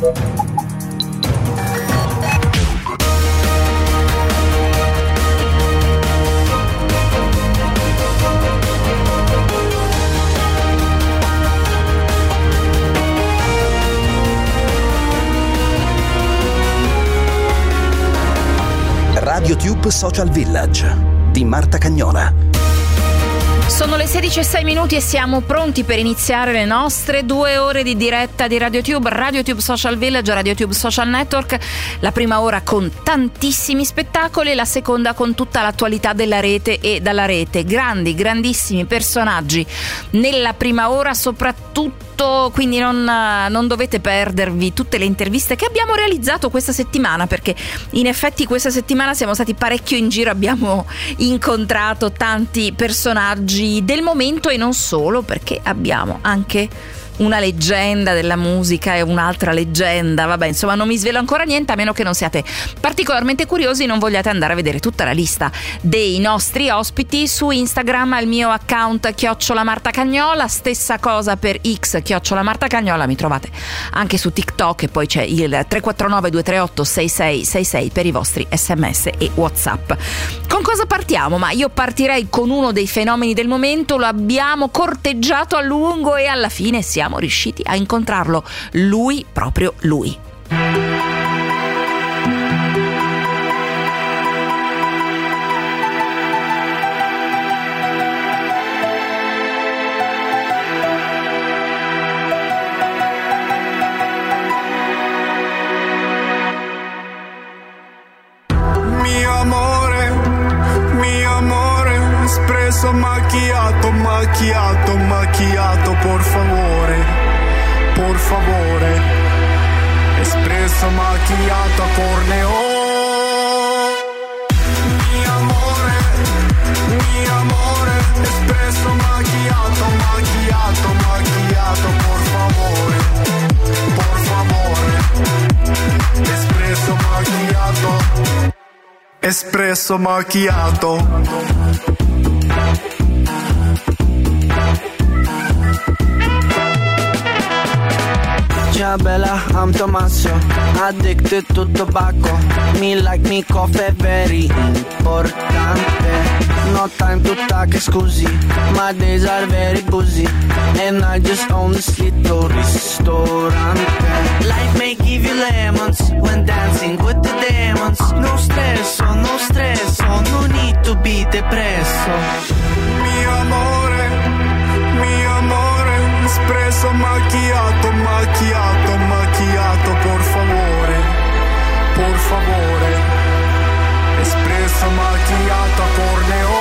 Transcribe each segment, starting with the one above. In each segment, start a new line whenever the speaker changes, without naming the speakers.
RadioTube Social Village di Marta Cagnola.
Sono le 16:06 e siamo pronti per iniziare le nostre 2 ore di diretta di RadioTube Social Village, RadioTube Social Network. La prima ora con tantissimi spettacoli, la seconda con tutta l'attualità della rete e dalla rete. Grandissimi personaggi nella prima ora, soprattutto, quindi non dovete perdervi tutte le interviste che abbiamo realizzato questa settimana, perché in effetti questa settimana siamo stati parecchio in giro, abbiamo incontrato tanti personaggi del momento e non solo, perché abbiamo anche una leggenda della musica e un'altra leggenda. Vabbè, insomma, non mi svelo ancora niente, a meno che non siate particolarmente curiosi e non vogliate andare a vedere tutta la lista dei nostri ospiti su Instagram al mio account @MartaCagnola, stessa cosa per X @MartaCagnola, mi trovate anche su TikTok e poi c'è il 349 238 6666 per i vostri SMS e WhatsApp. Con cosa partiamo? Ma io partirei con uno dei fenomeni del momento, lo abbiamo corteggiato a lungo e alla fine siamo riusciti a incontrarlo, lui, proprio lui.
Macchiato, por favore, espresso macchiato a corneo. Mi amore, espresso macchiato, por favore, espresso macchiato.
Ciao bella, I'm Tommaso, addicted to tobacco. Me like me coffee, very importante. No time to talk, scusi, my days are very busy. And I just own this little ristorante. Life may give you lemons when dancing with the demons. No stresso, no need to be depresso.
Mi amore, espresso macchiato, por favore, espresso macchiato a corneo.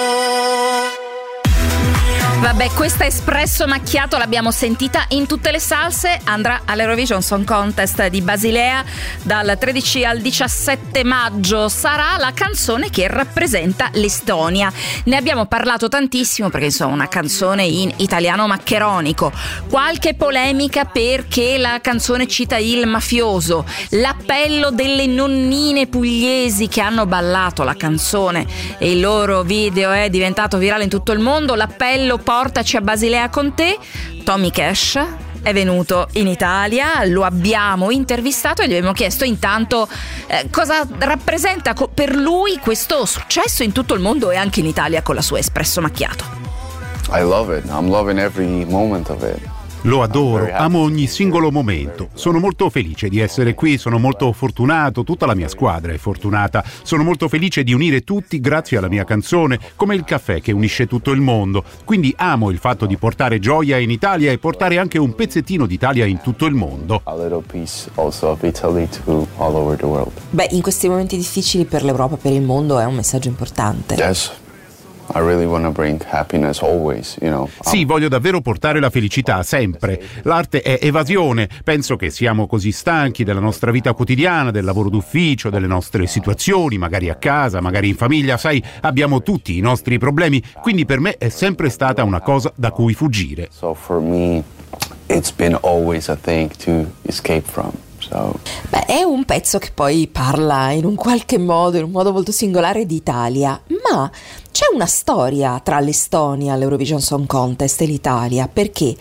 Vabbè, questa espresso macchiato l'abbiamo sentita in tutte le salse, andrà all'Eurovision Song Contest di Basilea dal 13 al 17 maggio, sarà la canzone che rappresenta l'Estonia. Ne abbiamo parlato tantissimo perché insomma una canzone in italiano maccheronico, qualche polemica perché la canzone cita il mafioso, l'appello delle nonnine pugliesi che hanno ballato la canzone e il loro video è diventato virale in tutto il mondo. L'appello "Portaci a Basilea con te". Tommy Cash è venuto in Italia, lo abbiamo intervistato e gli abbiamo chiesto intanto cosa rappresenta per lui questo successo in tutto il mondo e anche in Italia con la sua espresso macchiato.
I love it. I'm loving every moment of it.
Lo adoro, amo ogni singolo momento. Sono molto felice di essere qui, sono molto fortunato, tutta la mia squadra è fortunata. Sono molto felice di unire tutti grazie alla mia canzone, come il caffè che unisce tutto il mondo. Quindi amo il fatto di portare gioia in Italia e portare anche un pezzettino d'Italia in tutto il mondo.
A little piece also of Italy to all over the world.
Beh, in questi momenti difficili per l'Europa, per il mondo, è un messaggio importante.
Yes. I really want to bring happiness always, you know.
Sì, voglio davvero portare la felicità sempre. L'arte è evasione. Penso che siamo così stanchi della nostra vita quotidiana, del lavoro d'ufficio, delle nostre situazioni, magari a casa, magari in famiglia. Sai, abbiamo tutti i nostri problemi, quindi per me è sempre stata una cosa da cui fuggire.
So for me, it's been always a thing to escape from.
Beh, è un pezzo che poi parla in un qualche modo, in un modo molto singolare, d'Italia, ma c'è una storia tra l'Estonia, l'Eurovision Song Contest e l'Italia, perché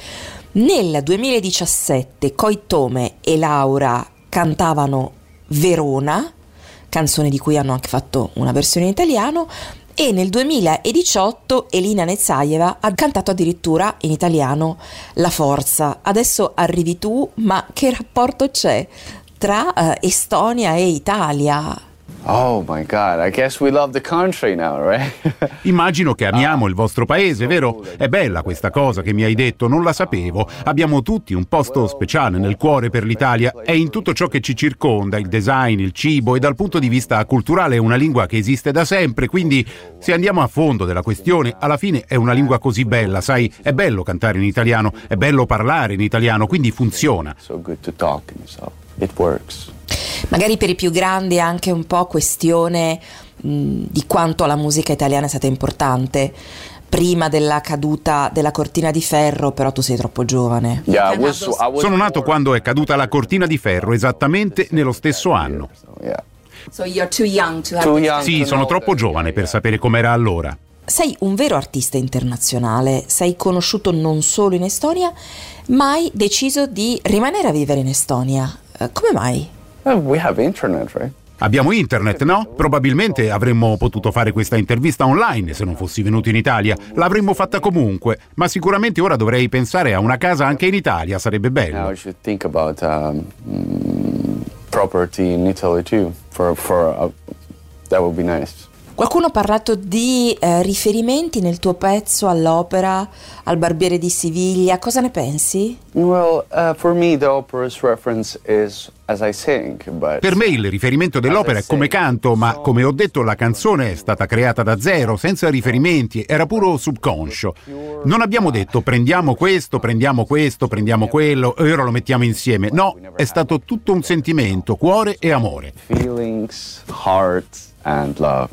Nel 2017 Koitome e Laura cantavano Verona, canzone di cui hanno anche fatto una versione in italiano, e nel 2018 Elina Nezaeva ha cantato addirittura in italiano La Forza. Adesso arrivi tu, ma che rapporto c'è tra Estonia e Italia?
Oh my God, I guess we love the country now, right?
Immagino che amiamo il vostro paese, vero? È bella questa cosa che mi hai detto, non la sapevo. Abbiamo tutti un posto speciale nel cuore per l'Italia e in tutto ciò che ci circonda, il design, il cibo, e dal punto di vista culturale è una lingua che esiste da sempre, quindi se andiamo a fondo della questione, alla fine è una lingua così bella, sai? È bello cantare in italiano, è bello parlare in italiano, quindi funziona.
So good to talk, so it works.
Magari per i più grandi è anche un po' questione di quanto la musica italiana è stata importante. Prima della caduta della cortina di ferro, però tu sei troppo giovane.
Yeah,
Sono nato quando è caduta la cortina di ferro, esattamente nello stesso anno.
So you're too young to have
Sì, sono troppo giovane per sapere com'era allora.
Sei un vero artista internazionale, sei conosciuto non solo in Estonia, ma hai deciso di rimanere a vivere in Estonia. Come mai?
We have internet, right?
Abbiamo internet, no? Probabilmente avremmo potuto fare questa intervista online se non fossi venuto in Italia. L'avremmo fatta comunque, ma sicuramente ora dovrei pensare a una casa anche in Italia, sarebbe bello.
Now I should think about property in Italy too. That would be nice.
Qualcuno ha parlato di riferimenti nel tuo pezzo all'opera, al Barbiere di Siviglia. Cosa ne pensi?
Well, for me the opera's reference is as I sing, but
Per me il riferimento dell'opera è come canto, ma come ho detto la canzone è stata creata da zero, senza riferimenti, era puro subconscio. Non abbiamo detto prendiamo questo, prendiamo quello e ora lo mettiamo insieme. No, è stato tutto un sentimento, cuore e amore.
feelings, heart and love,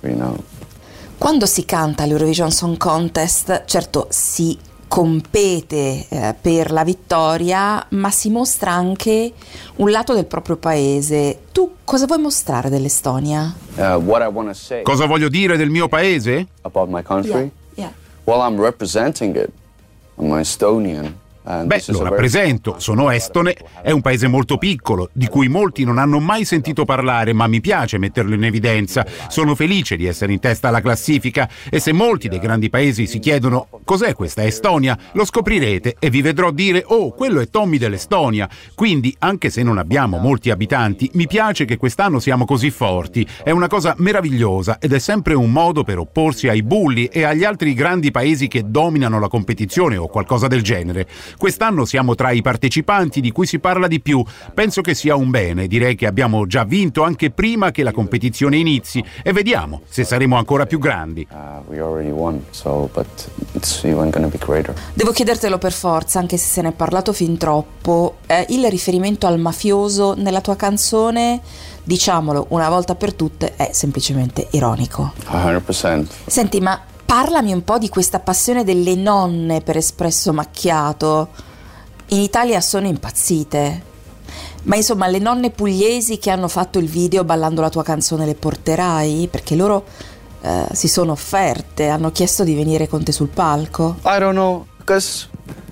Quando si canta all'Eurovision Song Contest, certo si compete per la vittoria, ma si mostra anche un lato del proprio paese. Tu cosa vuoi mostrare dell'Estonia?
What I want to say
Cosa voglio dire del mio paese?
about my country?
Yeah.
Well, I'm representing it. I'm Estonian. And
Beh,
this is
lo
a very-
rappresento, sono estone, è un paese molto piccolo, di cui molti non hanno mai sentito parlare, ma mi piace metterlo in evidenza. Sono felice di essere in testa alla classifica e se molti dei grandi paesi si chiedono cos'è questa Estonia, lo scoprirete e vi vedrò dire oh, quello è Tommy dell'Estonia. Quindi, anche se non abbiamo molti abitanti, mi piace che quest'anno siamo così forti. È una cosa meravigliosa ed è sempre un modo per opporsi ai bulli e agli altri grandi paesi che dominano la competizione o qualcosa del genere. Quest'anno siamo tra i partecipanti di cui si parla di più. Penso che sia un bene. Direi che abbiamo già vinto anche prima che la competizione inizi e vediamo se saremo ancora più grandi.
We already won, but it's even gonna be greater.
Devo chiedertelo per forza, anche se se ne è parlato fin troppo, il riferimento al mafioso nella tua canzone, diciamolo una volta per tutte, è semplicemente ironico.
100%.
Senti, ma parlami un po' di questa passione delle nonne per espresso macchiato. In Italia sono impazzite. Ma insomma, le nonne pugliesi che hanno fatto il video ballando la tua canzone le porterai? Perché loro si sono offerte, hanno chiesto di venire con te sul palco.
I don't know, because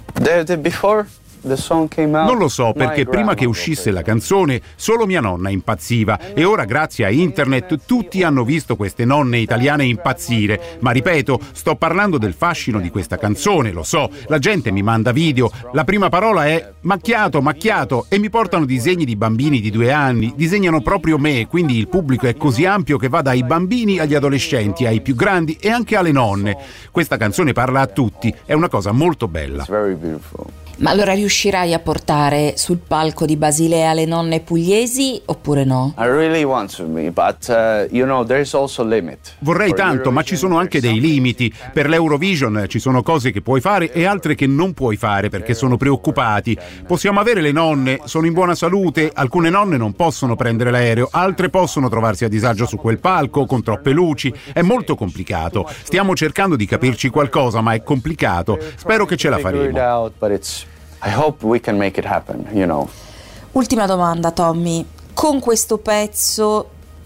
before the song came out,
Non lo so, perché
my
prima che
grandma
uscisse
was
la canzone solo mia nonna impazziva e ora grazie a internet tutti hanno visto queste nonne italiane impazzire. Ma ripeto, sto parlando del fascino di questa canzone, lo so, la gente mi manda video, la prima parola è macchiato, macchiato e mi portano disegni di bambini di 2 anni, disegnano proprio me, quindi il pubblico è così ampio che va dai bambini agli adolescenti, ai più grandi e anche alle nonne. Questa canzone parla a tutti, è una cosa molto bella.
It's very beautiful.
Ma allora riuscirai a portare sul palco di Basilea le nonne pugliesi oppure no?
I really want to be, but there's also a limit.
Vorrei
For
tanto, ma ci sono anche dei limiti. Per l'Eurovision ci sono cose che puoi fare e altre che non puoi fare perché sono preoccupati. Possiamo avere le nonne, sono in buona salute, alcune nonne non possono prendere l'aereo, altre possono trovarsi a disagio su quel palco con troppe luci. È molto complicato. Stiamo cercando di capirci qualcosa, ma è complicato. Spero che ce la faremo.
I hope we can make it happen,
Ultima domanda, Tommy. Con questo pezzo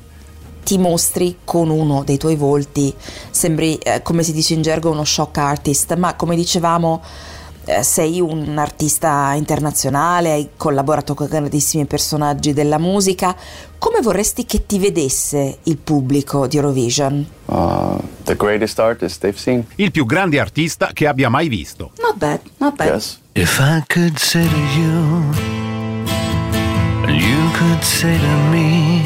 ti mostri con uno dei tuoi volti, sembri, come si dice in gergo, uno shock artist, ma come dicevamo sei un artista internazionale, hai collaborato con grandissimi personaggi della musica. Come vorresti che ti vedesse il pubblico di Eurovision?
The greatest artist they've seen.
Il più grande artista che abbia mai visto.
Not bad, not bad.
Yes.
If I could say to you, and you could say to me,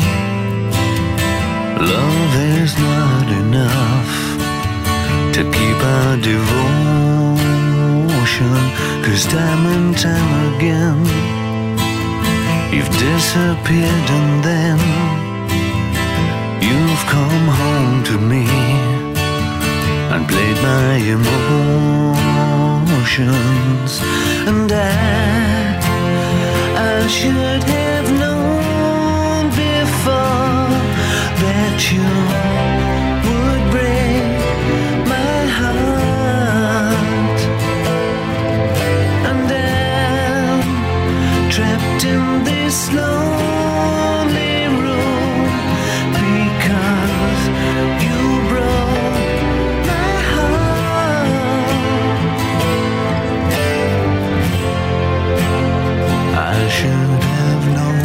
love is not enough to keep our devotion, 'cause time and time again you've disappeared and then you've come home to me and played my emotions. And I should have known before that you would break my heart. And I'm trapped in this lonely room because you broke my heart. I should have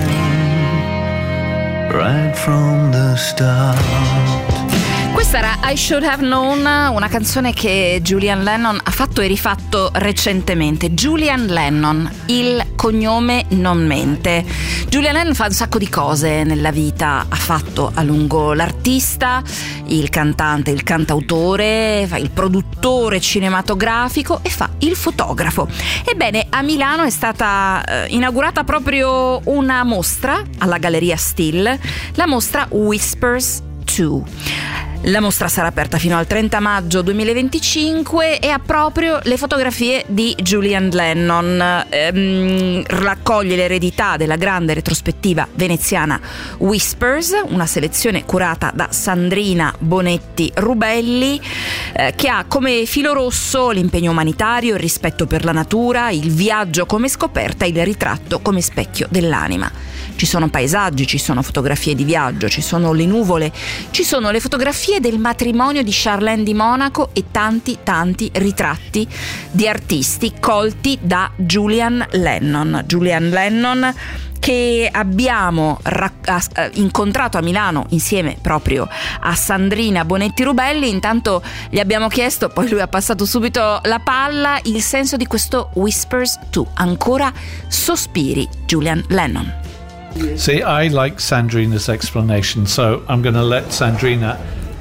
known right from the start.
Questa era I Should Have Known, una canzone che Julian Lennon ha fatto e rifatto recentemente. Julian Lennon, il cognome non mente. Julian Lennon fa un sacco di cose nella vita, ha fatto a lungo l'artista, il cantante, il cantautore, fa il produttore cinematografico e fa il fotografo. Ebbene, a Milano è stata inaugurata proprio una mostra alla Galleria Still, la mostra Whispers 2. La mostra sarà aperta fino al 30 maggio 2025 e ha proprio le fotografie di Julian Lennon. Raccoglie l'eredità della grande retrospettiva veneziana Whispers, una selezione curata da Sandrina Bonetti Rubelli, che ha come filo rosso l'impegno umanitario, il rispetto per la natura, il viaggio come scoperta, il ritratto come specchio dell'anima. Ci sono paesaggi, ci sono fotografie di viaggio, ci sono le nuvole, ci sono le fotografie del matrimonio di Charlene di Monaco e tanti ritratti di artisti colti da Julian Lennon. Julian Lennon che abbiamo incontrato a Milano insieme proprio a Sandrina Bonetti Rubelli. Intanto gli abbiamo chiesto, poi lui ha passato subito la palla, il senso di questo Whispers 2, ancora sospiri, Julian Lennon.
See, I like Sandrina's explanation, so I'm going to let Sandrina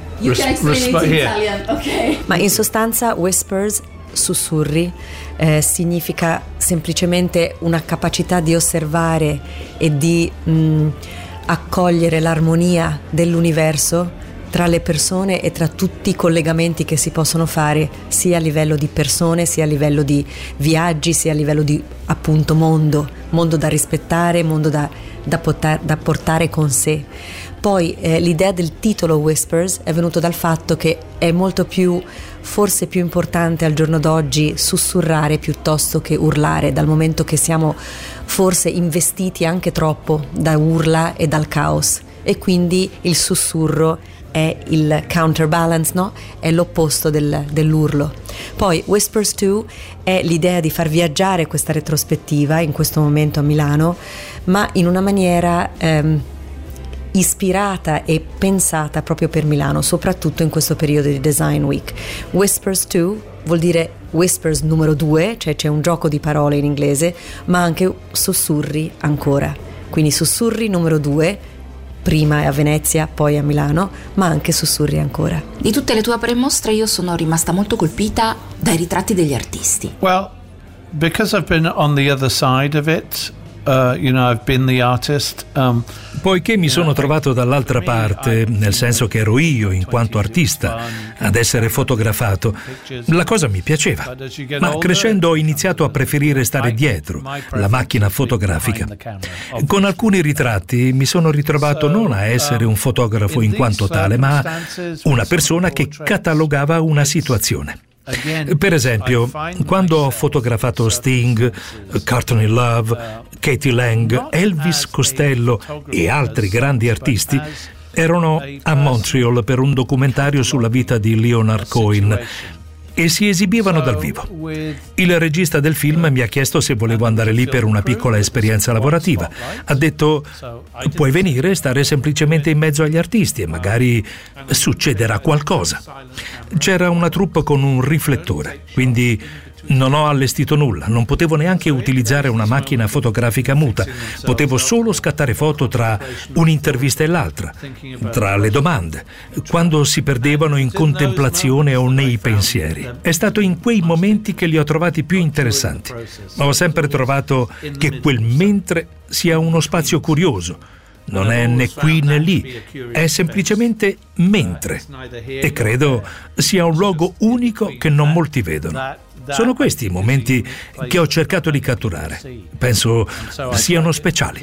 Italian, ok.
Ma in sostanza Whispers, sussurri, significa semplicemente una capacità di osservare e di accogliere l'armonia dell'universo tra le persone e tra tutti i collegamenti che si possono fare, sia a livello di persone, sia a livello di viaggi, sia a livello di appunto mondo da rispettare, mondo da portare con sé. Poi l'idea del titolo Whispers è venuto dal fatto che è molto più, forse più importante al giorno d'oggi sussurrare piuttosto che urlare, dal momento che siamo forse investiti anche troppo da urla e dal caos, e quindi il sussurro è il counterbalance, no? È l'opposto dell'urlo. Poi Whispers 2 è l'idea di far viaggiare questa retrospettiva in questo momento a Milano, ma in una maniera ispirata e pensata proprio per Milano, soprattutto in questo periodo di Design Week. Whispers 2 vuol dire Whispers numero 2, cioè c'è un gioco di parole in inglese, ma anche sussurri ancora. Quindi sussurri numero 2, prima a Venezia, poi a Milano, ma anche sussurri ancora.
Di tutte le tue premostre io sono rimasta molto colpita dai ritratti degli artisti.
Well, because I've been on the other side of it, I've been the artist.
Poiché mi sono trovato dall'altra parte, nel senso che ero io, in quanto artista, ad essere fotografato, la cosa mi piaceva. Ma crescendo ho iniziato a preferire stare dietro la macchina fotografica. Con alcuni ritratti mi sono ritrovato non a essere un fotografo in quanto tale, ma una persona che catalogava una situazione. Per esempio, quando ho fotografato Sting, Courtney Love, Katie Lang, Elvis Costello e altri grandi artisti, erano a Montreal per un documentario sulla vita di Leonard Cohen. e si esibivano dal vivo. Il regista del film mi ha chiesto se volevo andare lì per una piccola esperienza lavorativa. Ha detto: puoi venire e stare semplicemente in mezzo agli artisti e magari succederà qualcosa. C'era una troupe con un riflettore, quindi non ho allestito nulla, non potevo neanche utilizzare una macchina fotografica muta, potevo solo scattare foto tra un'intervista e l'altra, tra le domande, quando si perdevano in contemplazione o nei pensieri. È stato in quei momenti che li ho trovati più interessanti. Ho sempre trovato che quel mentre sia uno spazio curioso. Non è né qui né lì, è semplicemente mentre. E credo sia un luogo unico che non molti vedono. Sono questi i momenti che ho cercato di catturare. Penso siano speciali.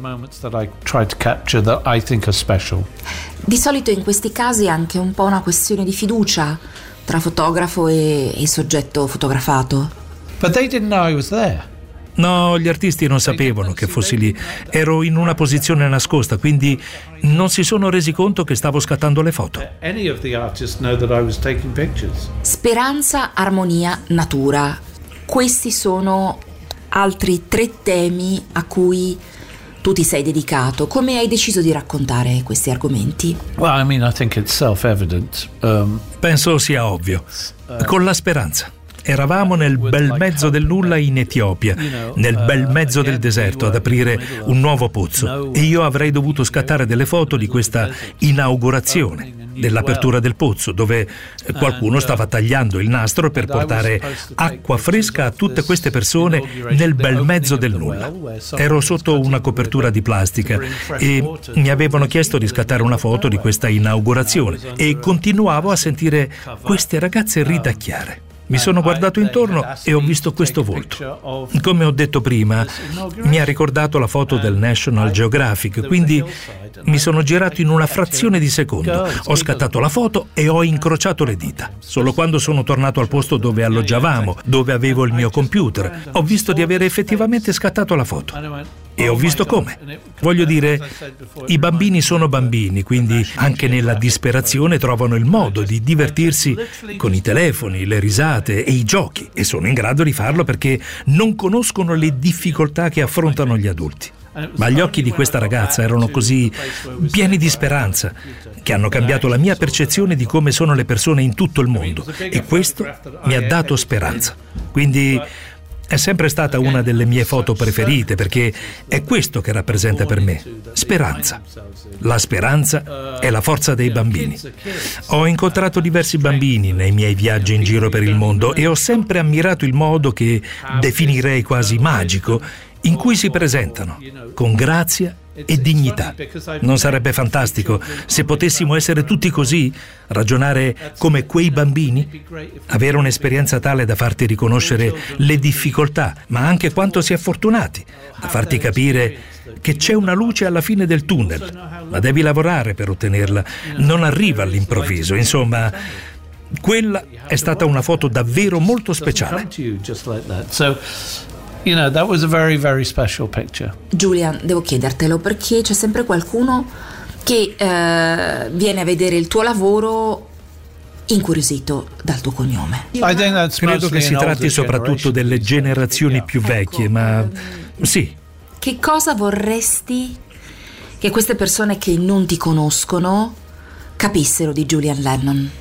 Di solito in questi casi è anche un po' una questione di fiducia tra fotografo e soggetto fotografato.
But they didn't know I was there.
No, gli artisti non sapevano che fossi lì. Ero in una posizione nascosta, quindi non si sono resi conto che stavo scattando le foto.
Speranza, armonia, natura. Questi sono altri 3 temi a cui tu ti sei dedicato. Come hai deciso di raccontare questi argomenti?
Well, I mean, I think it's self-evident.
Penso sia ovvio. Con la speranza. Eravamo nel bel mezzo del nulla in Etiopia, nel bel mezzo del deserto, ad aprire un nuovo pozzo, e io avrei dovuto scattare delle foto di questa inaugurazione, dell'apertura del pozzo, dove qualcuno stava tagliando il nastro per portare acqua fresca a tutte queste persone nel bel mezzo del nulla. Ero sotto una copertura di plastica e mi avevano chiesto di scattare una foto di questa inaugurazione e continuavo a sentire queste ragazze ridacchiare. Mi sono guardato intorno e ho visto questo volto. Come ho detto prima, mi ha ricordato la foto del National Geographic, quindi mi sono girato in una frazione di secondo, ho scattato la foto e ho incrociato le dita. Solo quando sono tornato al posto dove alloggiavamo, dove avevo il mio computer, ho visto di avere effettivamente scattato la foto. E ho visto come. Voglio dire, i bambini sono bambini, quindi anche nella disperazione trovano il modo di divertirsi con i telefoni, le risate e i giochi, e sono in grado di farlo perché non conoscono le difficoltà che affrontano gli adulti. Ma gli occhi di questa ragazza erano così pieni di speranza che hanno cambiato la mia percezione di come sono le persone in tutto il mondo, e questo mi ha dato speranza. Quindi è sempre stata una delle mie foto preferite, perché è questo che rappresenta per me: speranza. La speranza è la forza dei bambini. Ho incontrato diversi bambini nei miei viaggi in giro per il mondo e ho sempre ammirato il modo che definirei quasi magico in cui si presentano, con grazia e dignità. Non sarebbe fantastico se potessimo essere tutti così, ragionare come quei bambini, avere un'esperienza tale da farti riconoscere le difficoltà, ma anche quanto si è fortunati, da farti capire che c'è una luce alla fine del tunnel, ma devi lavorare per ottenerla, non arriva all'improvviso. Insomma, quella è stata una foto davvero molto speciale.
You know, that was a very, very special picture.
Julian, devo chiedertelo perché c'è sempre qualcuno che viene a vedere il tuo lavoro incuriosito dal tuo cognome.
Credo che si tratti soprattutto delle generazioni più vecchie, ma sì.
Che cosa vorresti che queste persone che non ti conoscono capissero di Julian Lennon?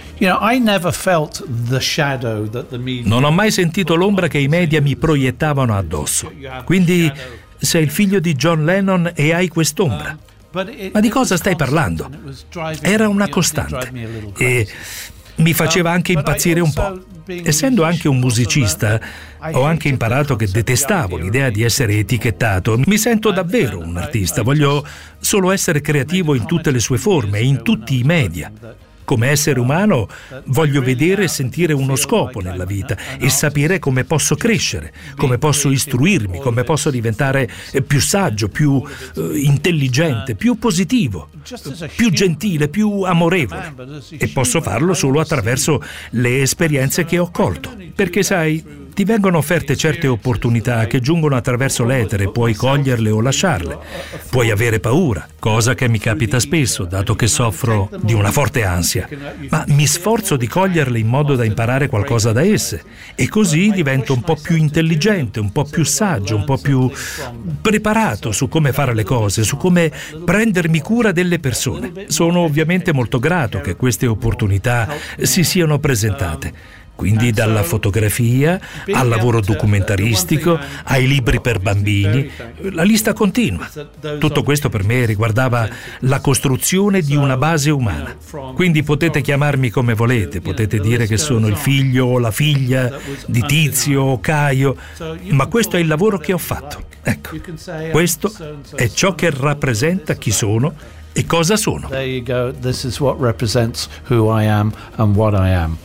Non ho mai sentito l'ombra che i media mi proiettavano addosso. Quindi sei il figlio di John Lennon e hai quest'ombra. Ma di cosa stai parlando? Era una costante e mi faceva anche impazzire un po'. Essendo anche un musicista, ho anche imparato che detestavo l'idea di essere etichettato. Mi sento davvero un artista, voglio solo essere creativo in tutte le sue forme e in tutti i media. Come essere umano voglio vedere e sentire uno scopo nella vita e sapere come posso crescere, come posso istruirmi, come posso diventare più saggio, più intelligente, più positivo, più gentile, più amorevole. E posso farlo solo attraverso le esperienze che ho colto. Perché sai, ti vengono offerte certe opportunità che giungono attraverso l'etere, puoi coglierle o lasciarle. Puoi avere paura, cosa che mi capita spesso, dato che soffro di una forte ansia, ma mi sforzo di coglierle in modo da imparare qualcosa da esse, e così divento un po' più intelligente, un po' più saggio, un po' più preparato su come fare le cose, su come prendermi cura delle persone. Sono ovviamente molto grato che queste opportunità si siano presentate. Quindi dalla fotografia al lavoro documentaristico, ai libri per bambini, la lista continua. Tutto questo per me riguardava la costruzione di una base umana. Quindi potete chiamarmi come volete, potete dire che sono il figlio o la figlia di Tizio o Caio, ma questo è il lavoro che ho fatto. Ecco, questo è ciò che rappresenta chi sono e cosa sono.
There you go. This is what represents who I am and what I am.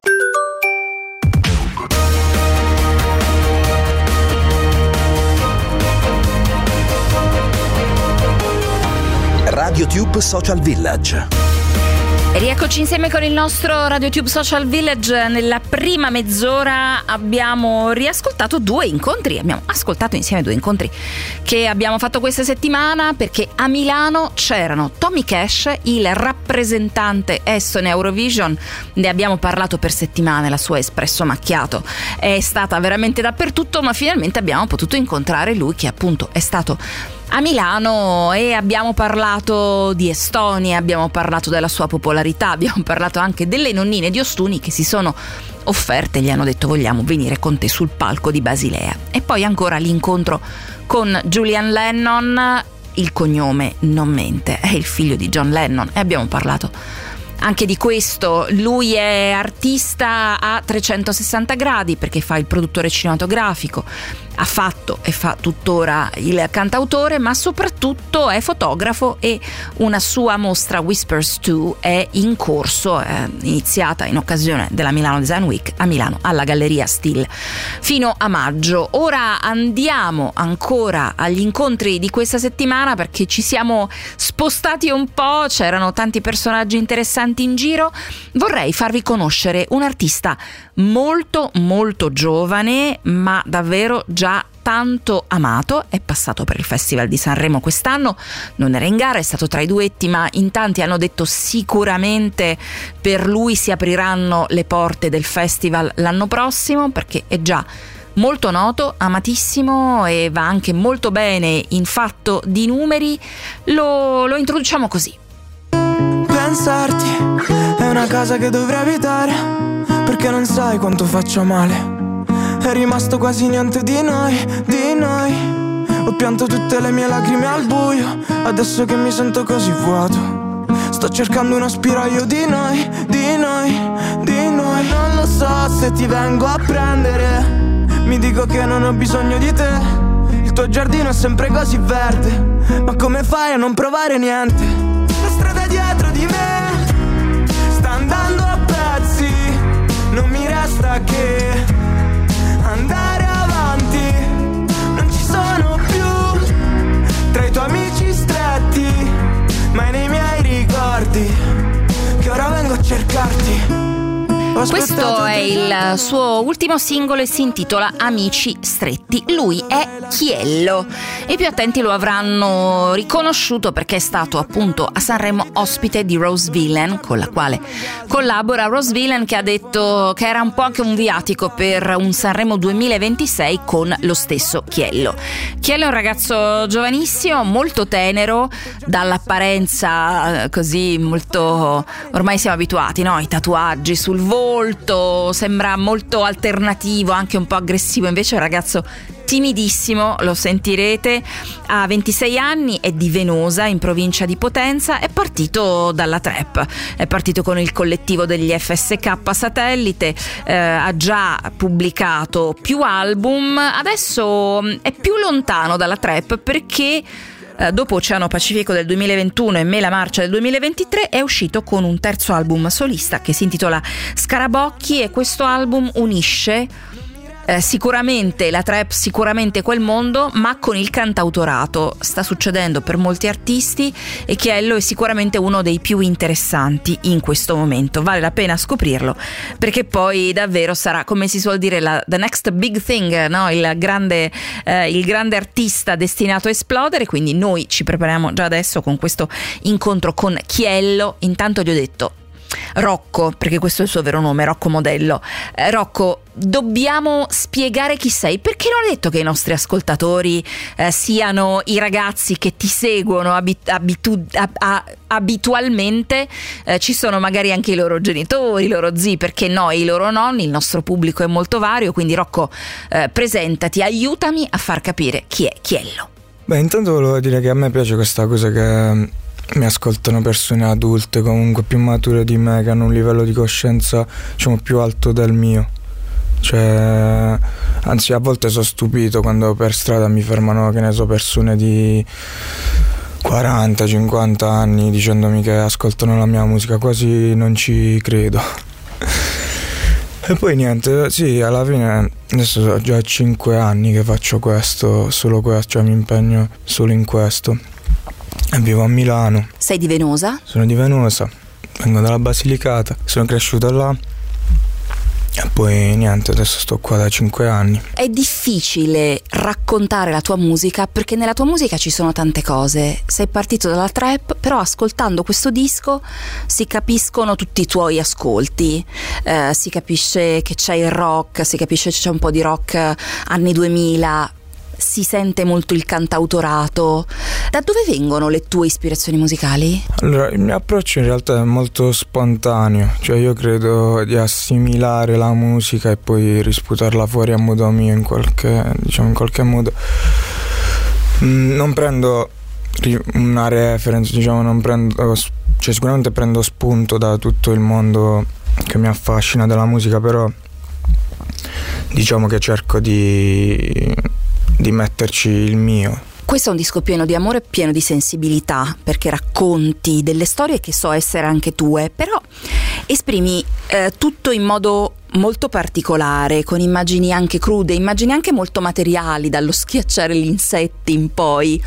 RadioTube Social Village.
E rieccoci insieme con il nostro RadioTube Social Village. Nella prima mezz'ora abbiamo riascoltato abbiamo ascoltato insieme 2 incontri che abbiamo fatto questa settimana, perché a Milano c'erano Tommy Cash, il rappresentante estone Eurovision. Ne abbiamo parlato per settimane, la sua espresso macchiato è stata veramente dappertutto, ma finalmente abbiamo potuto incontrare lui, che appunto è stato a Milano, e abbiamo parlato di Estonia, abbiamo parlato della sua popolarità, abbiamo parlato anche delle nonnine di Ostuni che si sono offerte, gli hanno detto vogliamo venire con te sul palco di Basilea. E poi ancora l'incontro con Julian Lennon, il cognome non mente, è il figlio di John Lennon, e abbiamo parlato anche di questo. Lui è artista a 360 gradi perché fa il produttore cinematografico, ha fatto e fa tuttora il cantautore, ma soprattutto è fotografo, e una sua mostra Whispers 2 è in corso, è iniziata in occasione della Milano Design Week a Milano alla Galleria Still fino a maggio. Ora andiamo ancora agli incontri di questa settimana, perché ci siamo spostati un po', c'erano tanti personaggi interessanti in giro. Vorrei farvi conoscere un artista molto molto giovane, ma davvero già tanto amato. È passato per il Festival di Sanremo quest'anno, non era in gara, è stato tra i duetti, ma in tanti hanno detto sicuramente per lui si apriranno le porte del festival l'anno prossimo, perché è già molto noto, amatissimo, e va anche molto bene in fatto di numeri. Lo introduciamo così.
Pensarti è una casa che dovrei abitare, perché non sai quanto faccio male. È rimasto quasi niente di noi, di noi. Ho pianto tutte le mie lacrime al buio, adesso che mi sento così vuoto. Sto cercando uno spiraglio di noi, di noi, di noi. Non lo so se ti vengo a prendere, mi dico che non ho bisogno di te. Il tuo giardino è sempre così verde, ma come fai a non provare niente? La strada dietro di me sta andando a pezzi, non mi resta che andare avanti. Non ci sono più tra i tuoi amici stretti, ma nei miei ricordi che ora vengo a cercarti.
Questo è il suo ultimo singolo e si intitola Amici Stretti. Lui è Chiello, e i più attenti lo avranno riconosciuto perché è stato appunto a Sanremo ospite di Rose Villain, con la quale collabora. Rose Villain, che ha detto che era un po' anche un viatico per un Sanremo 2026 con lo stesso Chiello. Chiello è un ragazzo giovanissimo, molto tenero, dall'apparenza così molto, ormai siamo abituati, no? I tatuaggi sul volto, sembra molto alternativo, anche un po' aggressivo, invece è un ragazzo timidissimo, lo sentirete. Ha 26 anni, è di Venosa in provincia di Potenza, è partito dalla trap, è partito con il collettivo degli FSK Satellite, ha già pubblicato più album, adesso è più lontano dalla trap perché dopo Oceano Pacifico del 2021 e Mela Marcia del 2023 è uscito con un terzo album solista che si intitola Scarabocchi, e questo album unisce Sicuramente la trap, sicuramente quel mondo, ma con il cantautorato sta succedendo per molti artisti e Chiello è sicuramente uno dei più interessanti in questo momento. Vale la pena scoprirlo, perché poi davvero sarà, come si suol dire, the next big thing, no? Il grande artista destinato a esplodere. Quindi noi ci prepariamo già adesso con questo incontro con Chiello. Intanto gli ho detto: Rocco, perché questo è il suo vero nome, Rocco Modello. Rocco, dobbiamo spiegare chi sei, perché non è detto che i nostri ascoltatori siano i ragazzi che ti seguono abitualmente, ci sono magari anche i loro genitori, i loro zii, perché no, i loro nonni. Il nostro pubblico è molto vario, quindi Rocco, presentati, aiutami a far capire chi è Chiello.
Beh, intanto volevo dire che a me piace questa cosa che mi ascoltano persone adulte, comunque più mature di me, che hanno un livello di coscienza, diciamo, più alto del mio. Cioè, anzi, a volte sono stupito quando per strada mi fermano, che ne so, persone di 40-50 anni dicendomi che ascoltano la mia musica, quasi non ci credo. E poi niente, sì, alla fine adesso sono già 5 anni che faccio questo, solo questo, cioè mi impegno solo in questo. E vivo a Milano.
Sei di Venosa?
Sono di Venosa, vengo dalla Basilicata, sono cresciuto là e poi niente, adesso sto qua da 5 anni.
È difficile raccontare la tua musica, perché nella tua musica ci sono tante cose. Sei partito dalla trap, però ascoltando questo disco si capiscono tutti i tuoi ascolti, si capisce che c'è il rock, si capisce che c'è un po' di rock anni 2000, si sente molto il cantautorato. Da dove vengono le tue ispirazioni musicali?
Allora, il mio approccio in realtà è molto spontaneo, cioè io credo di assimilare la musica e poi risputarla fuori a modo mio, in qualche modo. Non prendo una reference, diciamo, non prendo, cioè sicuramente prendo spunto da tutto il mondo che mi affascina della musica, però diciamo che cerco di metterci il mio.
Questo è un disco pieno di amore, pieno di sensibilità, perché racconti delle storie che so essere anche tue, però esprimi tutto in modo molto particolare, con immagini anche crude, immagini anche molto materiali, dallo schiacciare gli insetti in poi,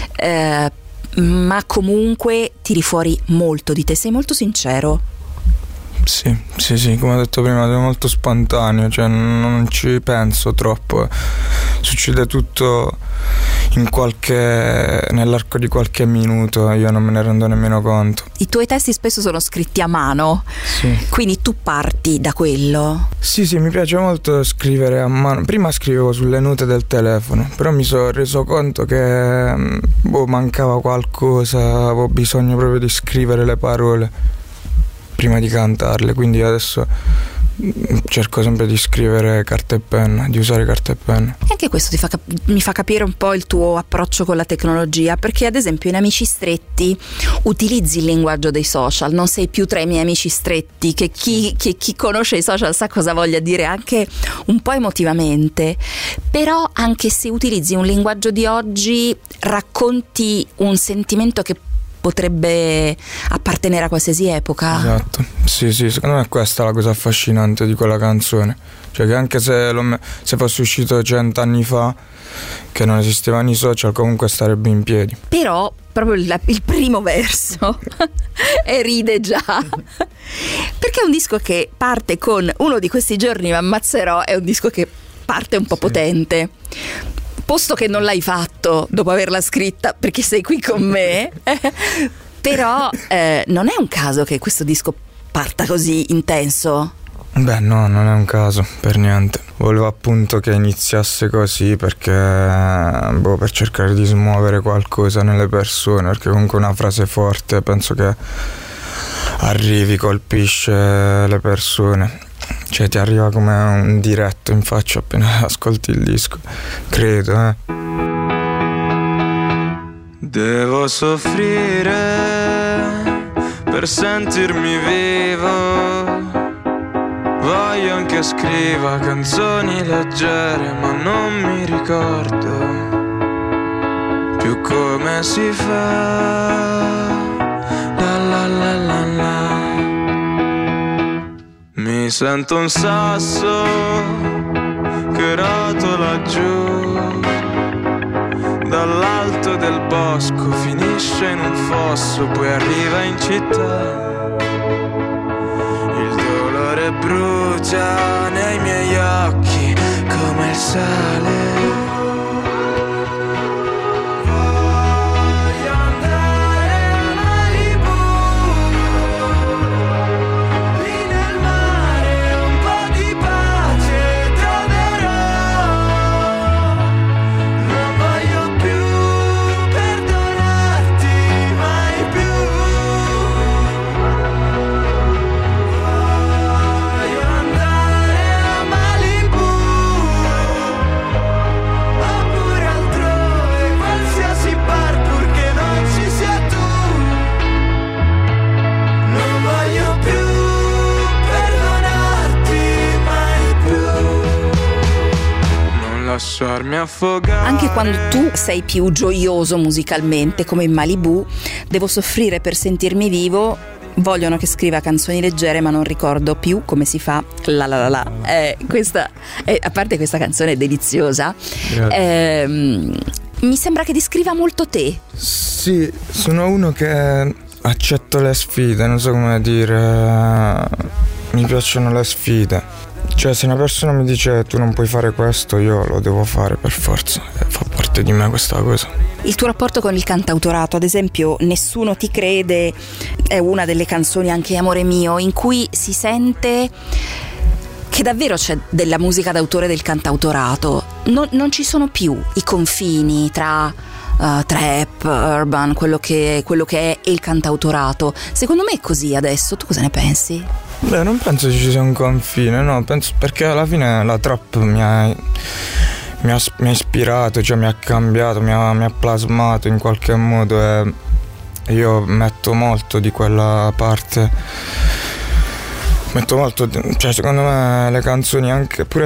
ma comunque tiri fuori molto di te, sei molto sincero.
Sì, come ho detto prima, è molto spontaneo, cioè non ci penso troppo, succede tutto nell'arco di qualche minuto, io non me ne rendo nemmeno conto.
I tuoi testi spesso sono scritti a mano,
sì.
Quindi tu parti da quello?
Sì, mi piace molto scrivere a mano. Prima scrivevo sulle note del telefono, però mi sono reso conto che mancava qualcosa, avevo bisogno proprio di scrivere le parole prima di cantarle, quindi adesso cerco sempre di scrivere carta e penna, di usare carta e penna.
E anche questo mi fa capire un po' il tuo approccio con la tecnologia, perché ad esempio in Amici Stretti utilizzi il linguaggio dei social, non sei più tra i miei amici stretti, che chi conosce i social sa cosa voglia dire, anche un po' emotivamente, però anche se utilizzi un linguaggio di oggi racconti un sentimento che potrebbe appartenere a qualsiasi epoca.
Esatto, sì, secondo me questa è la cosa affascinante di quella canzone, cioè che anche se fosse uscito 100 anni fa, che non esistevano i social, comunque starebbe in piedi.
Però proprio il primo verso e ride già, perché è un disco che parte con "uno di questi giorni mi ammazzerò", è un disco che parte un po' potente. Posto che non l'hai fatto dopo averla scritta, perché sei qui con me, però non è un caso che questo disco parta così intenso?
Beh, no, non è un caso, per niente. Volevo appunto che iniziasse così perché per cercare di smuovere qualcosa nelle persone, perché comunque una frase forte penso che arrivi, colpisce le persone. Cioè ti arriva come un diretto in faccia appena ascolti il disco, credo.
Devo soffrire per sentirmi vivo. Voglio anche scriva canzoni leggere, ma non mi ricordo più come si fa. La la la la la. Mi sento un sasso zuccherato laggiù. Dall'alto del bosco finisce in un fosso, poi arriva in città. Il dolore brucia nei miei occhi come il sale.
Anche quando tu sei più gioioso musicalmente, come in Malibu, devo soffrire per sentirmi vivo. Vogliono che scriva canzoni leggere, ma non ricordo più come si fa. La la la la. Questa a parte questa canzone è deliziosa. Mi sembra che descriva molto te.
Sì, sono uno che accetto le sfide, non so come dire. Mi piacciono le sfide. Cioè, se una persona mi dice tu non puoi fare questo, io lo devo fare per forza. Fa parte di me questa cosa.
Il tuo rapporto con il cantautorato, ad esempio, Nessuno ti crede, è una delle canzoni, anche Amore mio, in cui si sente che davvero c'è della musica d'autore del cantautorato. Non ci sono più i confini tra trap, urban, quello che è il cantautorato. Secondo me è così adesso. Tu cosa ne pensi?
Beh, non penso ci sia un confine, no, penso, perché alla fine la trap mi ha ispirato, cioè mi ha cambiato, mi ha plasmato in qualche modo, e io metto molto di quella parte. Metto molto, cioè secondo me le canzoni, anche pur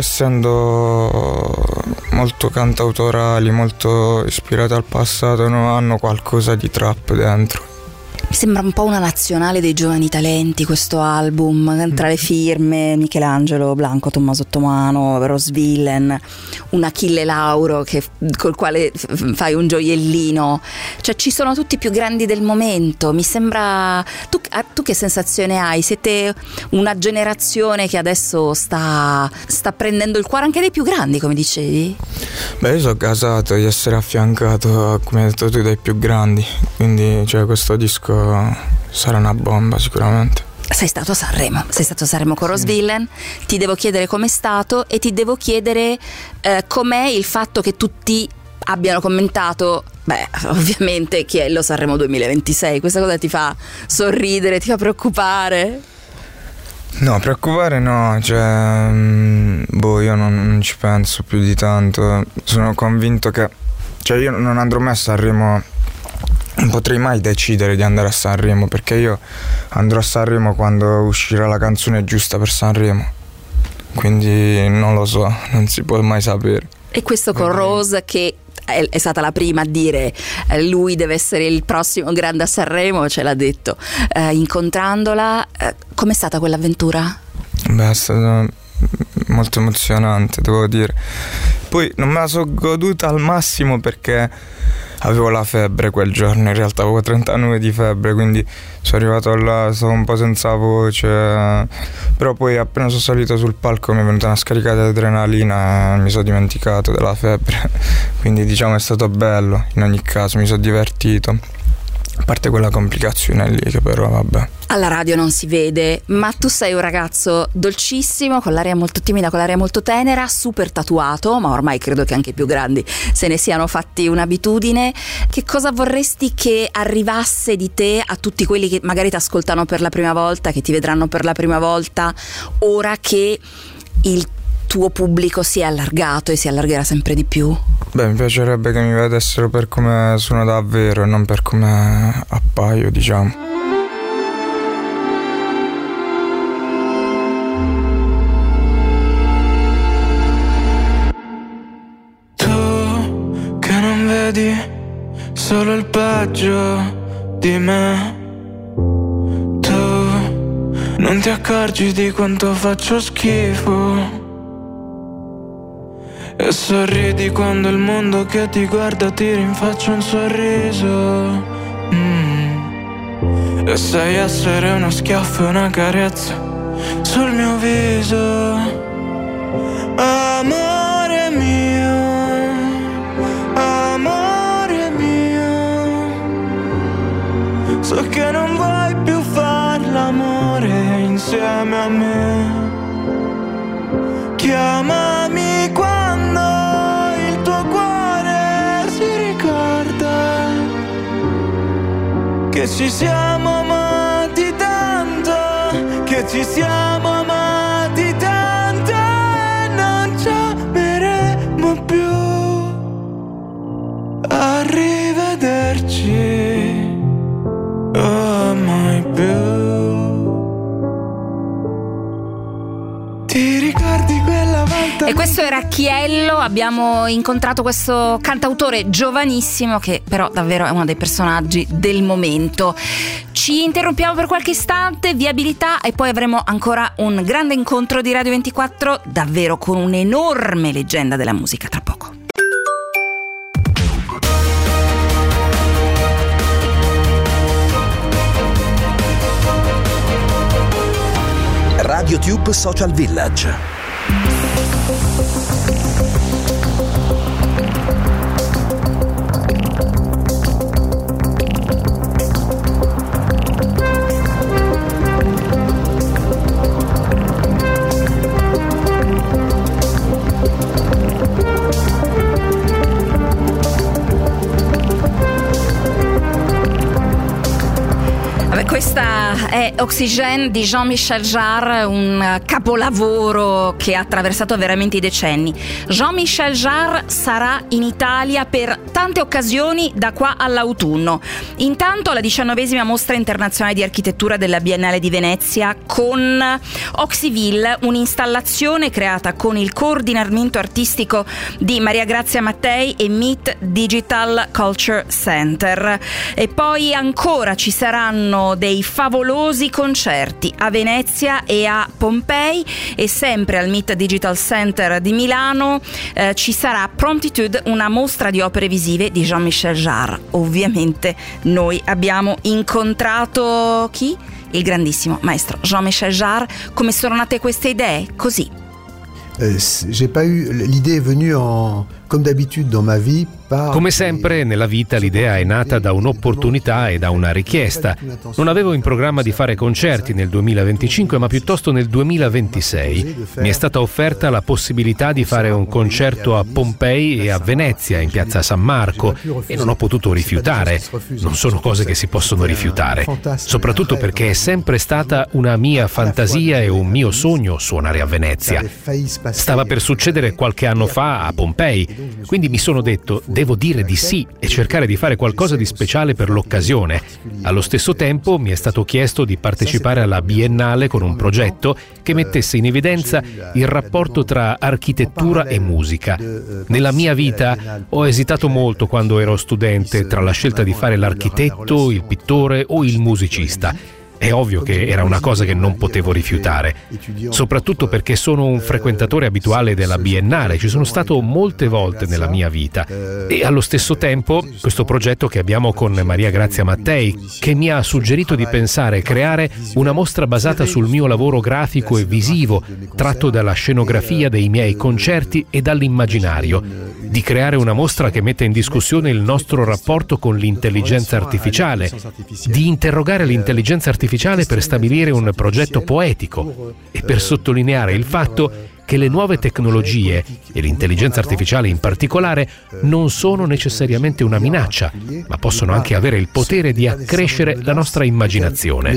essendo molto cantautorali, molto ispirate al passato, no, hanno qualcosa di trap dentro.
Mi sembra un po' una nazionale dei giovani talenti questo album, tra le firme Michelangelo, Blanco, Tommaso Ottomano, Rose Villain, un Achille Lauro col quale fai un gioiellino, cioè ci sono tutti i più grandi del momento. Mi sembra, tu che sensazione hai? Siete una generazione che adesso sta prendendo il cuore anche dei più grandi, come dicevi?
Beh, io sono casato di essere affiancato, come hai detto tu, dai più grandi, quindi cioè questo disco sarà una bomba sicuramente.
Sei stato a Sanremo con Rose Villain. Ti devo chiedere com'è stato, e ti devo chiedere com'è il fatto che tutti abbiano commentato, beh, ovviamente Chiello Sanremo 2026. Questa cosa ti fa sorridere, ti fa preoccupare?
No, preoccupare no, cioè io non ci penso più di tanto. Sono convinto che, cioè, io non andrò mai a Sanremo. Non potrei mai decidere di andare a Sanremo, perché io andrò a Sanremo quando uscirà la canzone giusta per Sanremo. Quindi non lo so, non si può mai sapere.
E questo con Rose, che è stata la prima a dire lui deve essere il prossimo grande a Sanremo, ce l'ha detto incontrandola. Com'è stata quell'avventura?
Beh, è stato molto emozionante, devo dire. Poi non me la sono goduta al massimo perché avevo la febbre quel giorno, in realtà avevo 39 di febbre, quindi sono arrivato là, stavo un po' senza voce, però poi appena sono salito sul palco mi è venuta una scaricata di adrenalina e mi sono dimenticato della febbre, quindi diciamo è stato bello, in ogni caso mi sono divertito. A parte quella complicazione lì, che però vabbè.
Alla radio non si vede, ma tu sei un ragazzo dolcissimo, con l'aria molto timida, con l'aria molto tenera, super tatuato, ma ormai credo che anche i più grandi se ne siano fatti un'abitudine. Che cosa vorresti che arrivasse di te a tutti quelli che magari ti ascoltano per la prima volta, che ti vedranno per la prima volta, ora che il tuo pubblico si è allargato e si allargherà sempre di più?
Beh, mi piacerebbe che mi vedessero per come sono davvero e non per come appaio, diciamo.
Tu che non vedi solo il peggio di me, tu non ti accorgi di quanto faccio schifo. E sorridi quando il mondo che ti guarda ti rinfaccia un sorriso. E sai essere uno schiaffo e una carezza sul mio viso. Amore mio, amore mio, so che non vuoi più far l'amore insieme a me. Chiamami quando il tuo cuore si ricorda che ci siamo amati tanto, che ci siamo amati tanto e non ci ameremo più. Arrivederci, oh mai più. Ti ricordi quella volta?
E questo era Chiello. Abbiamo incontrato questo cantautore giovanissimo che però davvero è uno dei personaggi del momento. Ci interrompiamo per qualche istante, viabilità, e poi avremo ancora un grande incontro di Radio 24, davvero con un'enorme leggenda della musica, tra poco.
RadioTube Social Village.
Questa è Oxygène di Jean-Michel Jarre, un capolavoro che ha attraversato veramente i decenni. Jean-Michel Jarre sarà in Italia per tante occasioni da qua all'autunno. Intanto alla 19ª Mostra Internazionale di Architettura della Biennale di Venezia con Oxyville, un'installazione creata con il coordinamento artistico di Maria Grazia Mattei e Meet Digital Culture Center. E poi ancora ci saranno dei favolosi concerti a Venezia e a Pompei, e sempre al Meet Digital Center di Milano ci sarà Promptitude, una mostra di opere visive di Jean-Michel Jarre. Ovviamente noi abbiamo incontrato chi? Il grandissimo maestro Jean-Michel Jarre. Come sono nate queste idee? Così.
J'ai pas eu l'idée est venue comme d'habitude dans ma vie.
Come sempre nella vita l'idea è nata da un'opportunità e da una richiesta. Non avevo in programma di fare concerti nel 2025, ma piuttosto nel 2026. Mi è stata offerta la possibilità di fare un concerto a Pompei e a Venezia, in piazza San Marco, e non ho potuto rifiutare. Non sono cose che si possono rifiutare, soprattutto perché è sempre stata una mia fantasia e un mio sogno suonare a Venezia. Stava per succedere qualche anno fa a Pompei, quindi mi sono detto devo dire di sì e cercare di fare qualcosa di speciale per l'occasione. Allo stesso tempo mi è stato chiesto di partecipare alla Biennale con un progetto che mettesse in evidenza il rapporto tra architettura e musica. Nella mia vita ho esitato molto quando ero studente tra la scelta di fare l'architetto, il pittore o il musicista. È ovvio che era una cosa che non potevo rifiutare, soprattutto perché sono un frequentatore abituale della Biennale, ci sono stato molte volte nella mia vita. E allo stesso tempo questo progetto che abbiamo con Maria Grazia Mattei, che mi ha suggerito di pensare e creare una mostra basata sul mio lavoro grafico e visivo, tratto dalla scenografia dei miei concerti e dall'immaginario, di creare una mostra che mette in discussione il nostro rapporto con l'intelligenza artificiale, di interrogare l'intelligenza artificiale per stabilire un progetto poetico e per sottolineare il fatto che le nuove tecnologie, e l'intelligenza artificiale in particolare, non sono necessariamente una minaccia, ma possono anche avere il potere di accrescere la nostra immaginazione.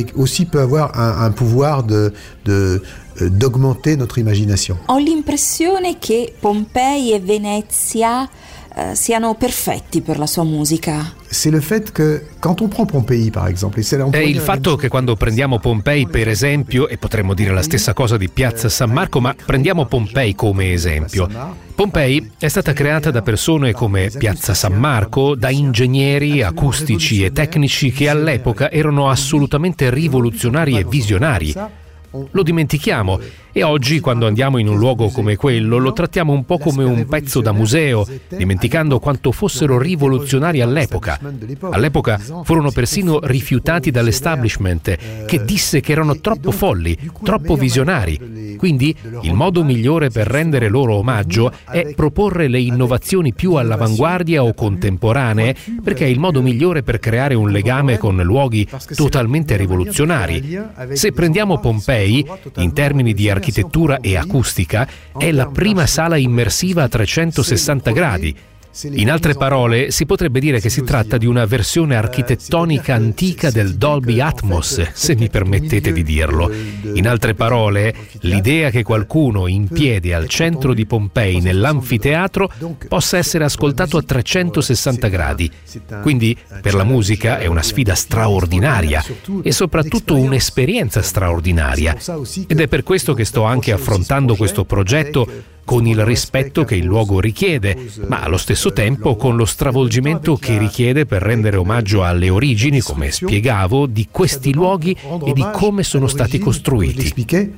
D'augmenter notre imagination.
Ho l'impressione che Pompei e Venezia siano perfetti per la sua musica.
C'est le fait que quand on prend Pompei par exemple,
è il fatto che quando prendiamo Pompei per esempio, e potremmo dire la stessa cosa di piazza San Marco, ma prendiamo Pompei come esempio. Pompei è stata creata da persone come piazza San Marco, da ingegneri acustici e tecnici che all'epoca erano assolutamente rivoluzionari e visionari. Lo dimentichiamo E oggi, quando andiamo in un luogo come quello, lo trattiamo un po' come un pezzo da museo, dimenticando quanto fossero rivoluzionari all'epoca. All'epoca furono persino rifiutati dall'establishment, che disse che erano troppo folli, troppo visionari. Quindi il modo migliore per rendere loro omaggio è proporre le innovazioni più all'avanguardia o contemporanee, perché è il modo migliore per creare un legame con luoghi totalmente rivoluzionari. Se prendiamo Pompei, in termini di architettura e acustica, è la prima sala immersiva a 360 gradi. In altre parole, si potrebbe dire che si tratta di una versione architettonica antica del Dolby Atmos, se mi permettete di dirlo. In altre parole, l'idea che qualcuno in piedi al centro di Pompei, nell'anfiteatro, possa essere ascoltato a 360 gradi. Quindi, per la musica è una sfida straordinaria e soprattutto un'esperienza straordinaria. Ed è per questo che sto anche affrontando questo progetto con il rispetto che il luogo richiede, ma allo stesso tempo con lo stravolgimento che richiede per rendere omaggio alle origini, come spiegavo, di questi luoghi e di come sono stati costruiti.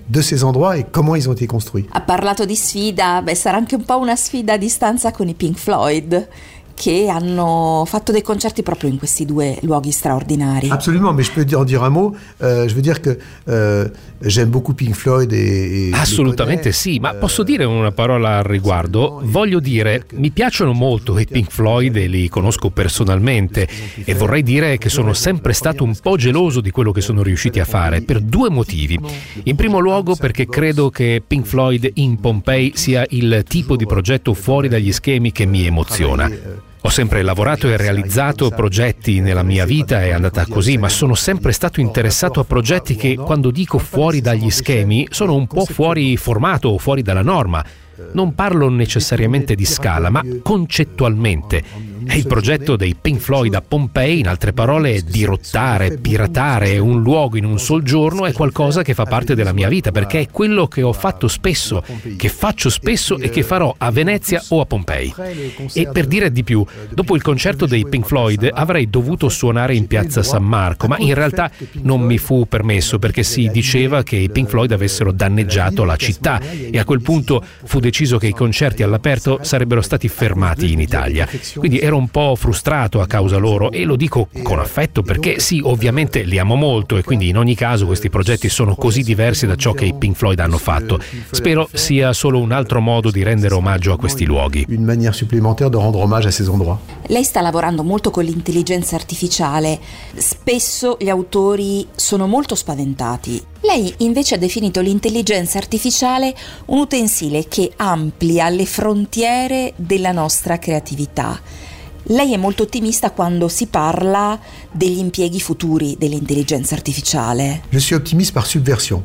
Ha parlato di sfida, sarà anche un po' una sfida a distanza con i Pink Floyd, che hanno fatto dei concerti proprio in questi due luoghi straordinari.
Absolument, mais je peux en dire un mot. Je veux dire que j'aime beaucoup Pink Floyd et
assolutamente sì, ma posso dire una parola al riguardo? Voglio dire, mi piacciono molto i Pink Floyd e li conosco personalmente e vorrei dire che sono sempre stato un po' geloso di quello che sono riusciti a fare per due motivi. In primo luogo perché credo che Pink Floyd in Pompei sia il tipo di progetto fuori dagli schemi che mi emoziona. Ho sempre lavorato e realizzato progetti nella mia vita, è andata così, ma sono sempre stato interessato a progetti che, quando dico fuori dagli schemi, sono un po' fuori formato o fuori dalla norma. Non parlo necessariamente di scala, ma concettualmente. È il progetto dei Pink Floyd a Pompei, in altre parole, dirottare, piratare un luogo in un sol giorno è qualcosa che fa parte della mia vita, perché è quello che ho fatto spesso, che faccio spesso e che farò a Venezia o a Pompei. E per dire di più, dopo il concerto dei Pink Floyd avrei dovuto suonare in piazza San Marco, ma in realtà non mi fu permesso perché si diceva che i Pink Floyd avessero danneggiato la città e a quel punto fu deciso che i concerti all'aperto sarebbero stati fermati in Italia. Quindi ero un po' frustrato a causa loro e lo dico con affetto perché sì, ovviamente li amo molto e quindi in ogni caso questi progetti sono così diversi da ciò che i Pink Floyd hanno fatto. Spero sia solo un altro modo di rendere omaggio a questi luoghi.
Une manière supplémentaire de rendre hommage à ces endroits.
Lei sta lavorando molto con l'intelligenza artificiale. Spesso gli autori sono molto spaventati. Lei invece ha definito l'intelligenza artificiale un utensile che amplia le frontiere della nostra creatività. Lei è molto ottimista quando si parla degli impieghi futuri dell'intelligenza artificiale.
Je suis optimiste par subversion.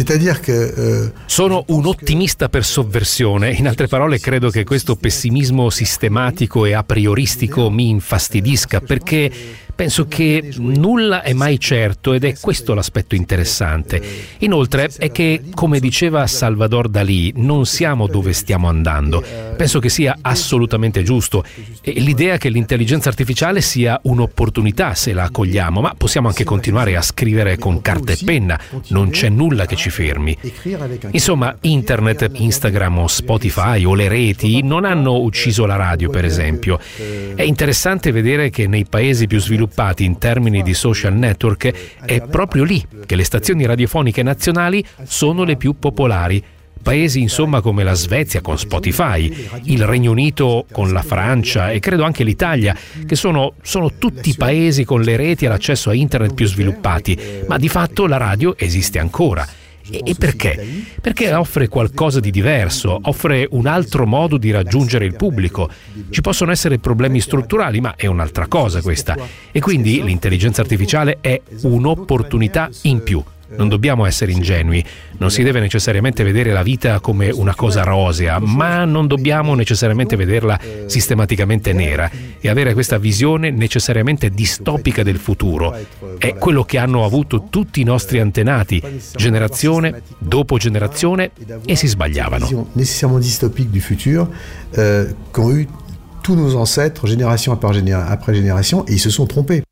Sono un ottimista per sovversione. In altre parole, credo che questo pessimismo sistematico e a prioristico mi infastidisca, perché penso che nulla è mai certo ed è questo l'aspetto interessante. Inoltre è che, come diceva Salvador Dalì, non siamo dove stiamo andando. Penso che sia assolutamente giusto. E l'idea che l'intelligenza artificiale sia un'opportunità se la accogliamo, ma possiamo anche continuare a scrivere con carta e penna. Non c'è nulla che ci fermi. Insomma, internet, Instagram o Spotify o le reti non hanno ucciso la radio, per esempio. È interessante vedere che nei paesi più sviluppati in termini di social network è proprio lì che le stazioni radiofoniche nazionali sono le più popolari. Paesi insomma come la Svezia con Spotify, il Regno Unito con la Francia e credo anche l'Italia, che sono tutti paesi con le reti e l'accesso a internet più sviluppati, ma di fatto la radio esiste ancora. E perché? Perché offre qualcosa di diverso, offre un altro modo di raggiungere il pubblico. Ci possono essere problemi strutturali, ma è un'altra cosa questa. E quindi l'intelligenza artificiale è un'opportunità in più. Non dobbiamo essere ingenui, non si deve necessariamente vedere la vita come una cosa rosea, ma non dobbiamo necessariamente vederla sistematicamente nera e avere questa visione necessariamente distopica del futuro. È quello che hanno avuto tutti i nostri antenati, generazione dopo generazione, e si sbagliavano.
Nécessairement dystopique du futur, qu'ont eu tous nos ancêtres, génération après génération, et ils se sont trompés.